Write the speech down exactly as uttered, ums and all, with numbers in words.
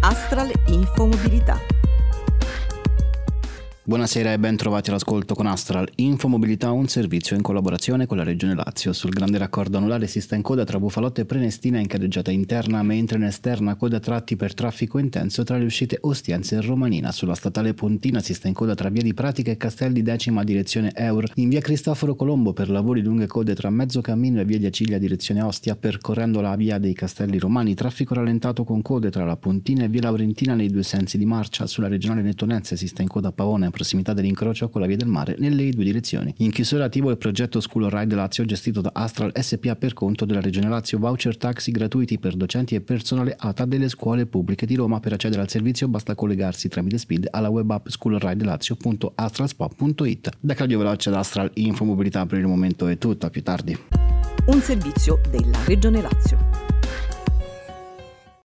Astral Infomobilità. Buonasera e ben trovati all'ascolto con Astral Infomobilità, un servizio in collaborazione con la Regione Lazio. Sul grande raccordo anulare si sta in coda tra Bufalotte e Prenestina in carreggiata interna, mentre in esterna coda tratti per traffico intenso tra le uscite Ostiense e Romanina. Sulla statale Pontina si sta in coda tra via di Pratica e Castelli Decima direzione Eur. In via Cristoforo Colombo per lavori lunghe code tra Mezzocammino e via di Acilia direzione Ostia. Percorrendo la via dei Castelli Romani, traffico rallentato con code tra la Pontina e via Laurentina nei due sensi di marcia. Sulla regionale nettonense si sta in coda a Pavone prossimità dell'incrocio con la via del mare nelle due direzioni. In chiusura attivo il progetto School Ride Lazio gestito da Astral S P A per conto della Regione Lazio, voucher taxi gratuiti per docenti e personale A T A delle scuole pubbliche di Roma. Per accedere al servizio basta collegarsi tramite SPID alla web app schoolridelazio punto astralspa punto it. Da Claudio Veloce ad Astral Infomobilità per il momento è tutto, a più tardi. Un servizio della Regione Lazio.